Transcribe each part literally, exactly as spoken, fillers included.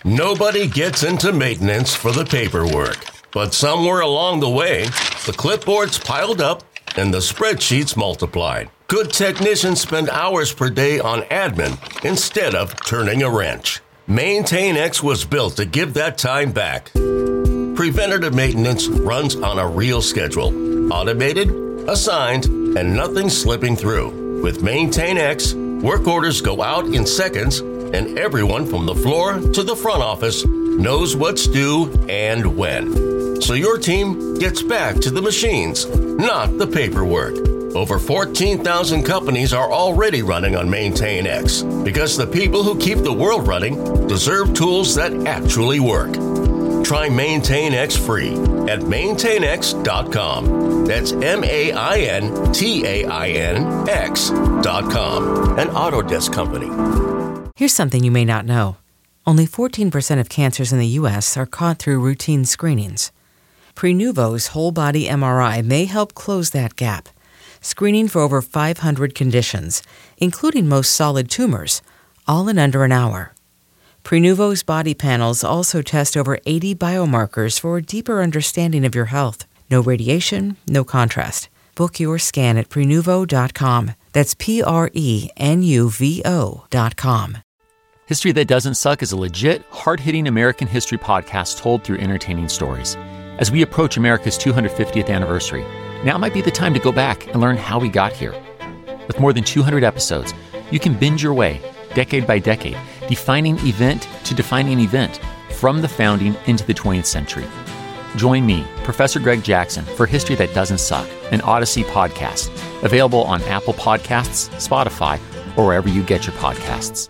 Nobody gets into maintenance for the paperwork, but somewhere along the way, the clipboards piled up and the spreadsheets multiplied. Good technicians spend hours per day on admin instead of turning a wrench. MaintainX was built to give that time back. Preventative maintenance runs on a real schedule, automated, assigned, and nothing slipping through. With MaintainX, work orders go out in seconds, and everyone from the floor to the front office knows what's due and when. So your team gets back to the machines, not the paperwork. Over fourteen thousand companies are already running on MaintainX because the people who keep the world running deserve tools that actually work. Try MaintainX free at maintain x dot com. That's M A I N T A I N X dot com, an Autodesk company. Here's something you may not know. Only fourteen percent of cancers in the U S are caught through routine screenings. Prenuvo's whole-body M R I may help close that gap, screening for over five hundred conditions, including most solid tumors, all in under an hour. Prenuvo's body panels also test over eighty biomarkers for a deeper understanding of your health. No radiation, no contrast. Book your scan at prenuvo dot com. That's P R E N U V O dot com. History That Doesn't Suck is a legit, hard-hitting American history podcast told through entertaining stories. As we approach America's two hundred fiftieth anniversary, now might be the time to go back and learn how we got here. With more than two hundred episodes, you can binge your way, decade by decade, defining event to defining event, from the founding into the twentieth century. Join me, Professor Greg Jackson, for History That Doesn't Suck, an Odyssey podcast, available on Apple Podcasts, Spotify, or wherever you get your podcasts.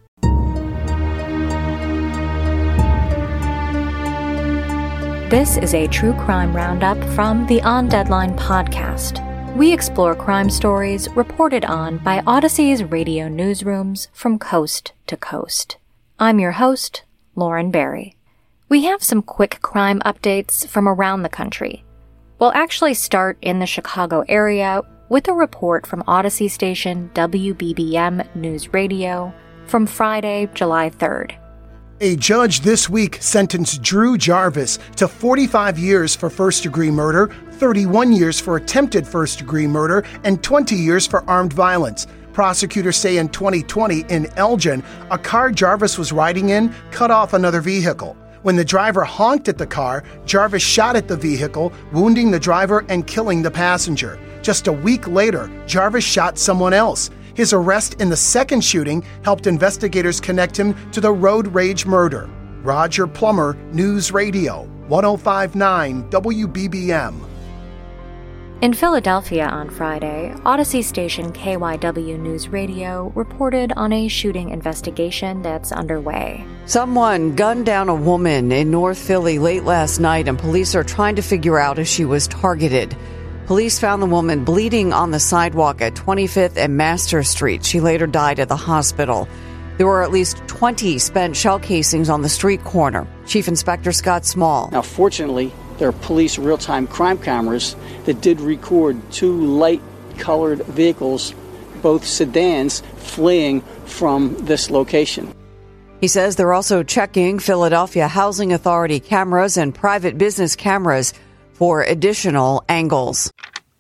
This is a true crime roundup from the On Deadline podcast. We explore crime stories reported on by Odyssey's radio newsrooms from coast to coast. I'm your host, Lauren Barry. We have some quick crime updates from around the country. We'll actually start in the Chicago area with a report from Odyssey station W B B M News Radio from Friday, July third. A judge this week sentenced Drew Jarvis to forty-five years for first-degree murder, thirty-one years for attempted first-degree murder, and twenty years for armed violence. Prosecutors say in twenty twenty in Elgin, a car Jarvis was riding in cut off another vehicle. When the driver honked at the car, Jarvis shot at the vehicle, wounding the driver and killing the passenger. Just a week later, Jarvis shot someone else. His arrest in the second shooting helped investigators connect him to the road rage murder. Roger Plummer, News Radio, one oh five point nine W B B M. In Philadelphia on Friday, Odyssey station K Y W News Radio reported on a shooting investigation that's underway. Someone gunned down a woman in North Philly late last night, and police are trying to figure out if she was targeted. Police found the woman bleeding on the sidewalk at twenty-fifth and Master Street. She later died at the hospital. There were at least twenty spent shell casings on the street corner. Chief Inspector Scott Small. Now, fortunately, there are police real-time crime cameras that did record two light-colored vehicles, both sedans, fleeing from this location. He says they're also checking Philadelphia Housing Authority cameras and private business cameras for additional angles.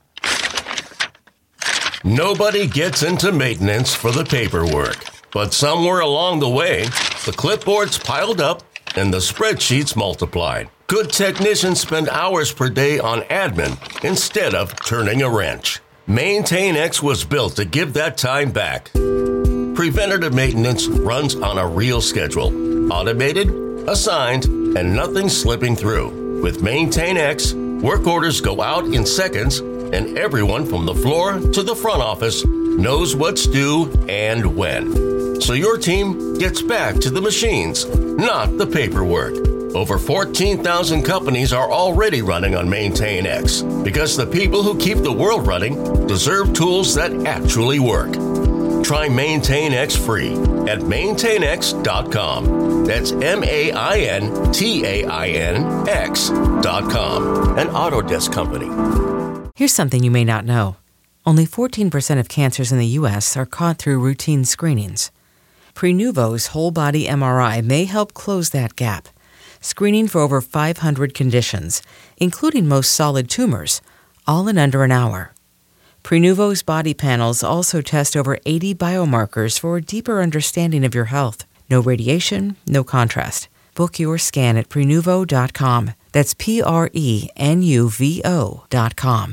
Nobody gets into maintenance for the paperwork, but somewhere along the way, the clipboards piled up and the spreadsheets multiplied. Good technicians spend hours per day on admin instead of turning a wrench. MaintainX was built to give that time back. Preventative maintenance runs on a real schedule, automated, assigned, and nothing slipping through. With MaintainX, work orders go out in seconds, and everyone from the floor to the front office knows what's due and when. So your team gets back to the machines, not the paperwork. Over fourteen thousand companies are already running on MaintainX because the people who keep the world running deserve tools that actually work. Try MaintainX free at maintain x dot com. That's M A I N T A I N X dot com, an Autodesk company. Here's something you may not know. Only fourteen percent of cancers in the U S are caught through routine screenings. Prenuvo's whole-body M R I may help close that gap, screening for over five hundred conditions, including most solid tumors, all in under an hour. Prenuvo's body panels also test over eighty biomarkers for a deeper understanding of your health. No radiation, no contrast. Book your scan at Prenuvo dot com. That's P R E N U V O dot com.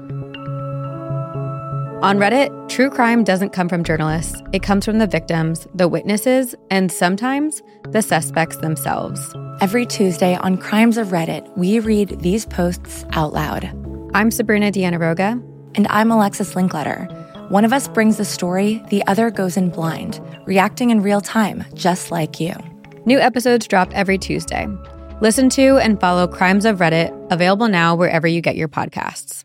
On Reddit, true crime doesn't come from journalists. It comes from the victims, the witnesses, and sometimes the suspects themselves. Every Tuesday on Crimes of Reddit, we read these posts out loud. I'm Sabrina Dianaroga. And I'm Alexis Linkletter. One of us brings the story, the other goes in blind, reacting in real time, just like you. New episodes drop every Tuesday. Listen to and follow Crimes of Reddit, available now wherever you get your podcasts.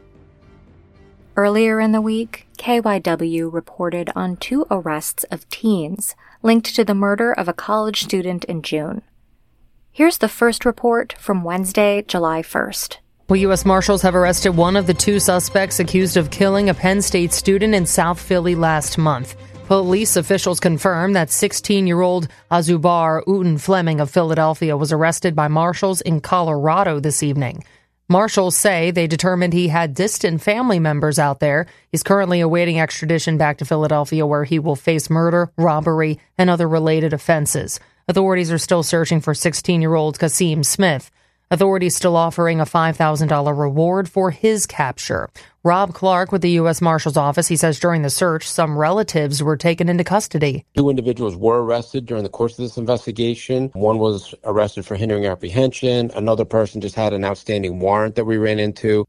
Earlier in the week, K Y W reported on two arrests of teens linked to the murder of a college student in June. Here's the first report from Wednesday, July first. Well, U S Marshals have arrested one of the two suspects accused of killing a Penn State student in South Philly last month. Police officials confirm that sixteen-year-old Azubar Uten Fleming of Philadelphia was arrested by marshals in Colorado this evening. Marshals say they determined he had distant family members out there. He's currently awaiting extradition back to Philadelphia, where he will face murder, robbery, and other related offenses. Authorities are still searching for sixteen-year-old Kasim Smith. Authorities still offering a five thousand dollars reward for his capture. Rob Clark with the U S Marshal's Office, he says during the search, some relatives were taken into custody. Two individuals were arrested during the course of this investigation. One was arrested for hindering apprehension. Another person just had an outstanding warrant that we ran into.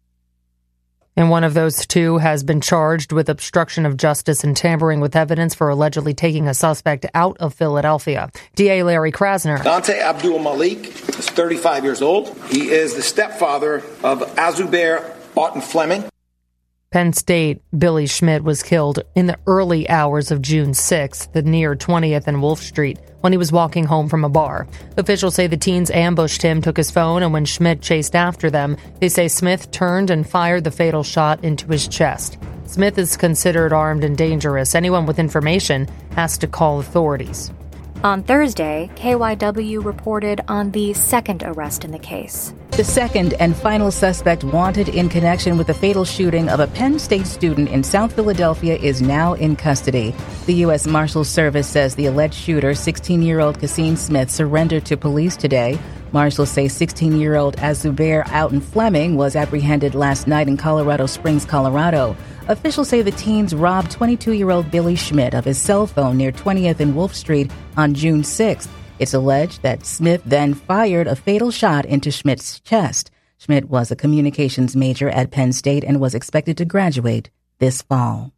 And one of those two has been charged with obstruction of justice and tampering with evidence for allegedly taking a suspect out of Philadelphia. D A Larry Krasner. Dante Abdul Malik is thirty-five years old. He is the stepfather of Azubair Uten Fleming. Penn State Billy Schmidt was killed in the early hours of June sixth near twentieth and Wolf Street when he was walking home from a bar. Officials say the teens ambushed him, took his phone, and when Schmidt chased after them, they say Smith turned and fired the fatal shot into his chest. Smith is considered armed and dangerous. Anyone with information has to call authorities. On Thursday, K Y W reported on the second arrest in the case. The second and final suspect wanted in connection with the fatal shooting of a Penn State student in South Philadelphia is now in custody. The U S Marshals Service says the alleged shooter, sixteen-year-old Kasim Smith, surrendered to police today. Marshals say sixteen-year-old Azubair Uten Fleming was apprehended last night in Colorado Springs, Colorado. Officials say the teens robbed twenty-two-year-old Billy Schmidt of his cell phone near twentieth and Wolf Street on June sixth. It's alleged that Smith then fired a fatal shot into Schmidt's chest. Schmidt was a communications major at Penn State and was expected to graduate this fall.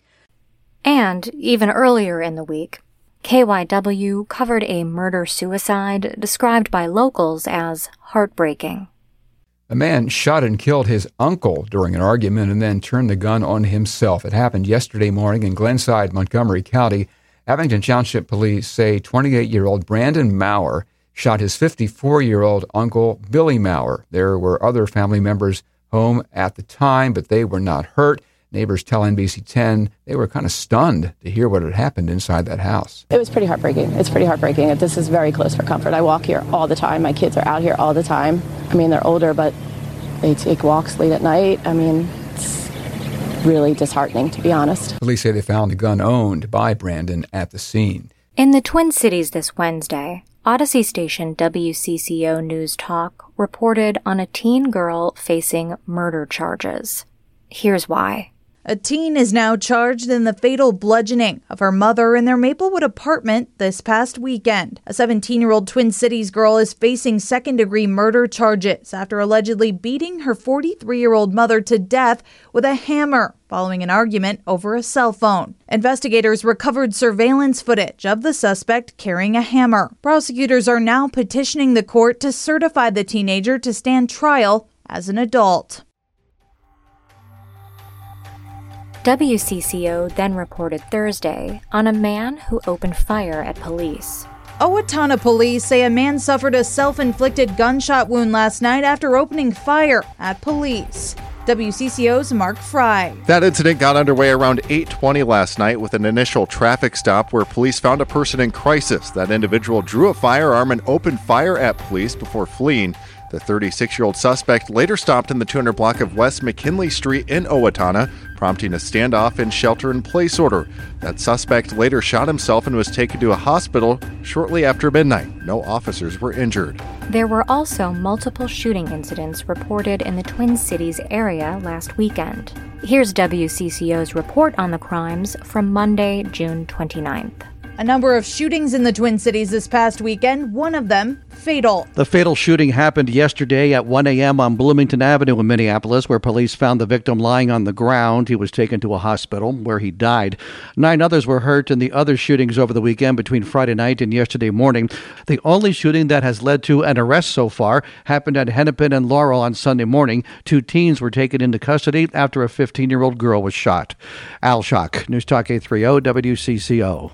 And even earlier in the week, K Y W covered a murder-suicide described by locals as heartbreaking. A man shot and killed his uncle during an argument and then turned the gun on himself. It happened yesterday morning in Glenside, Montgomery County. Abington Township Police say twenty-eight-year-old Brandon Maurer shot his fifty-four-year-old uncle, Billy Maurer. There were other family members home at the time, but they were not hurt. Neighbors tell N B C ten they were kind of stunned to hear what had happened inside that house. It was pretty heartbreaking. It's pretty heartbreaking. This is very close for comfort. I walk here all the time. My kids are out here all the time. I mean, they're older, but they take walks late at night. I mean, it's really disheartening, to be honest. Police say they found a gun owned by Brandon at the scene. In the Twin Cities this Wednesday, Odyssey station W C C O News Talk reported on a teen girl facing murder charges. Here's why. A teen is now charged in the fatal bludgeoning of her mother in their Maplewood apartment this past weekend. A seventeen-year-old Twin Cities girl is facing second-degree murder charges after allegedly beating her forty-three-year-old mother to death with a hammer following an argument over a cell phone. Investigators recovered surveillance footage of the suspect carrying a hammer. Prosecutors are now petitioning the court to certify the teenager to stand trial as an adult. W C C O then reported Thursday on a man who opened fire at police. Owatonna police say a man suffered a self-inflicted gunshot wound last night after opening fire at police. W C C O's Mark Fry. That incident got underway around eight twenty last night with an initial traffic stop where police found a person in crisis. That individual drew a firearm and opened fire at police before fleeing. The thirty-six-year-old suspect later stopped in the two hundred block of West McKinley Street in Owatonna, prompting a standoff and shelter-in-place order. That suspect later shot himself and was taken to a hospital shortly after midnight. No officers were injured. There were also multiple shooting incidents reported in the Twin Cities area last weekend. Here's W C C O's report on the crimes from Monday, June twenty-ninth. A number of shootings in the Twin Cities this past weekend, one of them fatal. The fatal shooting happened yesterday at one a.m. on Bloomington Avenue in Minneapolis, where police found the victim lying on the ground. He was taken to a hospital where he died. Nine others were hurt in the other shootings over the weekend between Friday night and yesterday morning. The only shooting that has led to an arrest so far happened at Hennepin and Laurel on Sunday morning. Two teens were taken into custody after a fifteen-year-old girl was shot. Al Shock, News Talk eight thirty W C C O.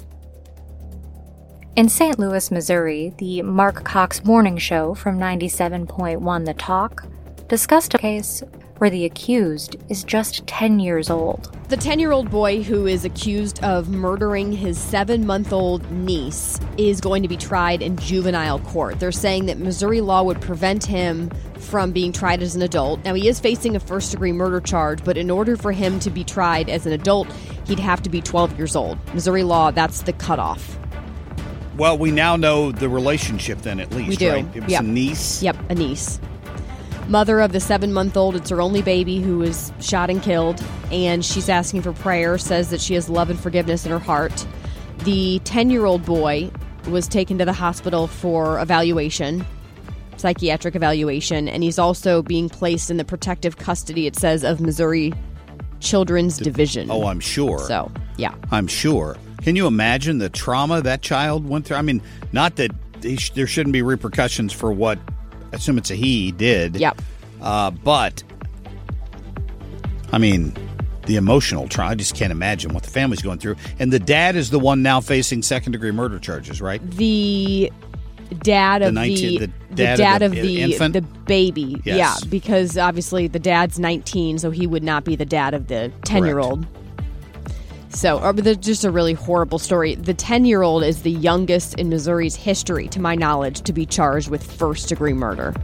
In Saint Louis, Missouri, the Mark Cox Morning Show from ninety-seven point one The Talk discussed a case where the accused is just ten years old. The ten-year-old boy who is accused of murdering his seven-month-old niece is going to be tried in juvenile court. They're saying that Missouri law would prevent him from being tried as an adult. Now, he is facing a first-degree murder charge, but in order for him to be tried as an adult, he'd have to be twelve years old. Missouri law, that's the cutoff. Well, we now know the relationship then, at least, we do. right? It was yep. a niece? Yep, a niece. Mother of the seven-month-old, it's her only baby who was shot and killed, and she's asking for prayer, says that she has love and forgiveness in her heart. The ten-year-old boy was taken to the hospital for evaluation, psychiatric evaluation, and he's also being placed in the protective custody, it says, of Missouri Children's D- Division. Oh, I'm sure. So, yeah. I'm sure. Can you imagine the trauma that child went through? I mean, not that sh- there shouldn't be repercussions for what, I assume it's a he, did. Yep. Uh, but, I mean, the emotional trauma, I just can't imagine what the family's going through. And the dad is the one now facing second-degree murder charges, right? The dad the of nineteen, the, the the dad, dad of of the, the, infant? the baby. Yes. Yeah, because obviously the dad's nineteen, so he would not be the dad of the ten-year-old. So, or, but just a really horrible story. The ten-year-old is the youngest in Missouri's history, to my knowledge, to be charged with first-degree murder.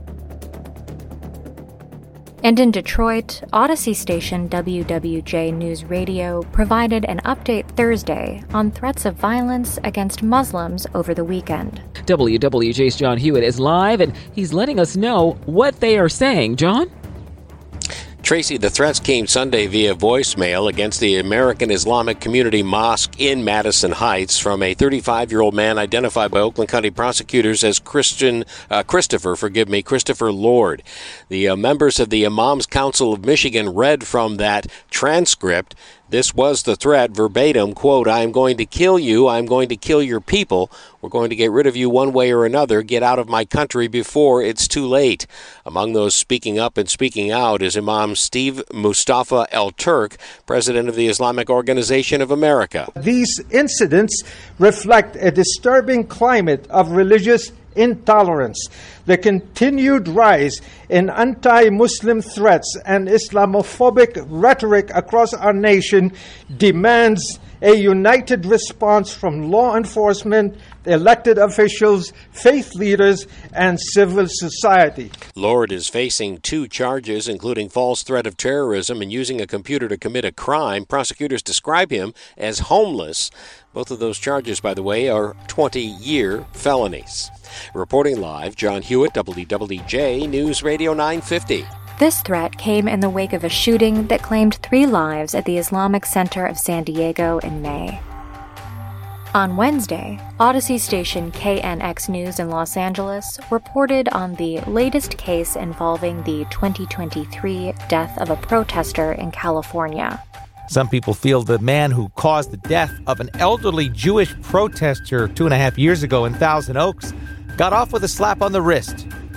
And in Detroit, Odyssey station W W J News Radio provided an update Thursday on threats of violence against Muslims over the weekend. W W J's John Hewitt is live, and he's letting us know what they are saying. John? Tracy, the threats came Sunday via voicemail against the American Islamic Community Mosque in Madison Heights from a thirty-five-year-old man identified by Oakland County prosecutors as Christian uh, Christopher, forgive me, Christopher Lord. The uh, members of the Imams Council of Michigan read from that transcript. This was the threat, verbatim, quote, "I am going to kill you. I am going to kill your people. We're going to get rid of you one way or another. Get out of my country before it's too late." Among those speaking up and speaking out is Imam Steve Mustafa El-Turk, president of the Islamic Organization of America. These incidents reflect a disturbing climate of religious intolerance, the continued rise in anti-Muslim threats and Islamophobic rhetoric across our nation demands a united response from law enforcement, elected officials, faith leaders, and civil society. Lord is facing two charges, including false threat of terrorism and using a computer to commit a crime. Prosecutors describe him as homeless. Both of those charges, by the way, are twenty-year felonies. Reporting live, John Hewitt, W W J News Radio nine fifty. This threat came in the wake of a shooting that claimed three lives at the Islamic Center of San Diego in May. On Wednesday, Odyssey station K N X News in Los Angeles reported on the latest case involving the twenty twenty-three death of a protester in California. Some people feel the man who caused the death of an elderly Jewish protester two and a half years ago in Thousand Oaks got off with a slap on the wrist.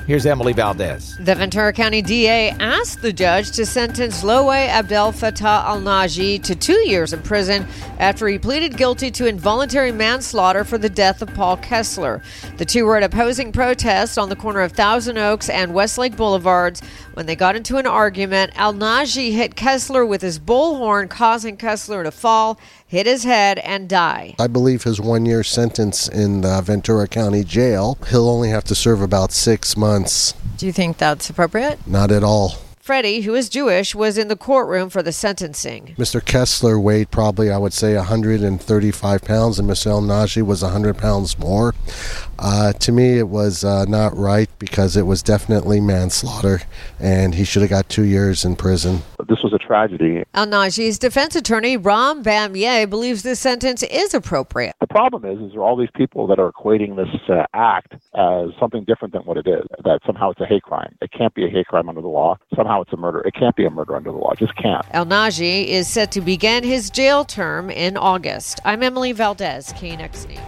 Here's Emily Valdez. The Ventura County D A asked the judge to sentence Lowey Abdel Fattah al-Naji to two years in prison after he pleaded guilty to involuntary manslaughter for the death of Paul Kessler. The two were at opposing protests on the corner of Thousand Oaks and Westlake Boulevards. When they got into an argument, al-Naji hit Kessler with his bullhorn, causing Kessler to fall, hit his head, and die. I believe his one-year sentence in the Ventura County Jail, he'll only have to serve about six months. Do you think that's appropriate? Not at all. Freddie, who is Jewish, was in the courtroom for the sentencing. Mister Kessler weighed probably, I would say, one hundred thirty-five pounds, and Mister al-Naji was one hundred pounds more. Uh, to me, it was uh, not right because it was definitely manslaughter, and he should have got two years in prison. This was a tragedy. Al-Naji's defense attorney, Ram Bamieh, believes this sentence is appropriate. The problem is, is there are all these people that are equating this uh, act as something different than what it is, that somehow it's a hate crime. It can't be a hate crime under the law. Somehow it's a murder. It can't be a murder under the law. It just can't. Al-Naji is set to begin his jail term in August. I'm Emily Valdez, K N X News.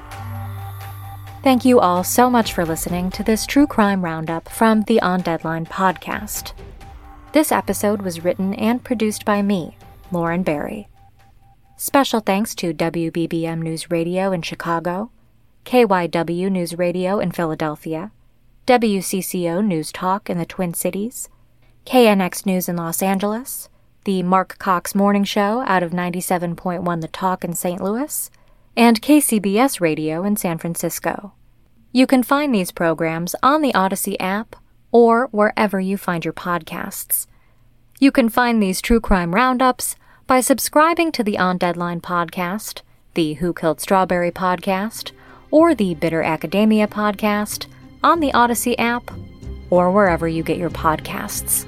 Thank you all so much for listening to this True Crime Roundup from the On Deadline podcast. This episode was written and produced by me, Lauren Barry. Special thanks to W B B M News Radio in Chicago, K Y W News Radio in Philadelphia, W C C O News Talk in the Twin Cities, K N X News in Los Angeles, the Mark Cox Morning Show out of ninety-seven point one The Talk in Saint Louis, and K C B S Radio in San Francisco. You can find these programs on the Odyssey app or wherever you find your podcasts. You can find these true crime roundups by subscribing to the On Deadline podcast, the Who Killed Strawberry podcast, or the Bitter Academia podcast on the Odyssey app or wherever you get your podcasts.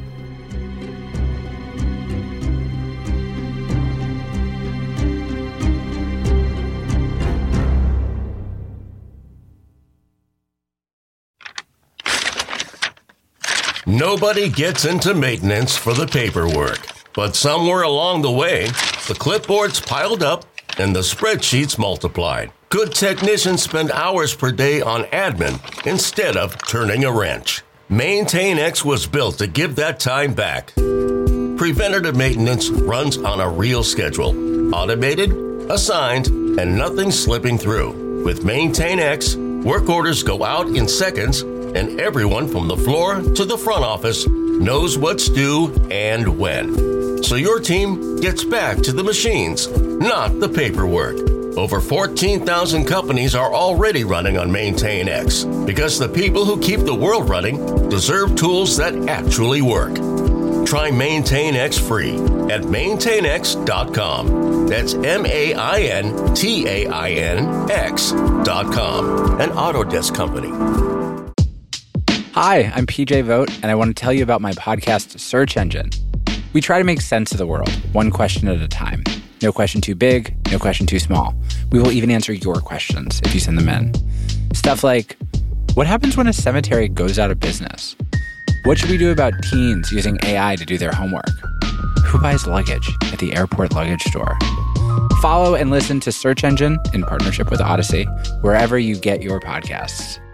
Nobody gets into maintenance for the paperwork, but somewhere along the way, the clipboards piled up and the spreadsheets multiplied. Good technicians spend hours per day on admin instead of turning a wrench. MaintainX was built to give that time back. Preventative maintenance runs on a real schedule, automated, assigned, and nothing slipping through. With MaintainX, work orders go out in seconds, and everyone from the floor to the front office knows what's due and when. So your team gets back to the machines, not the paperwork. Over fourteen thousand companies are already running on MaintainX because the people who keep the world running deserve tools that actually work. Try MaintainX free at maintain x dot com. That's M A I N T A I N X dot com. An Autodesk company. Hi, I'm P J Vogt, and I want to tell you about my podcast, Search Engine. We try to make sense of the world, one question at a time. No question too big, no question too small. We will even answer your questions if you send them in. Stuff like, what happens when a cemetery goes out of business? What should we do about teens using A I to do their homework? Who buys luggage at the airport luggage store? Follow and listen to Search Engine in partnership with Odyssey, wherever you get your podcasts.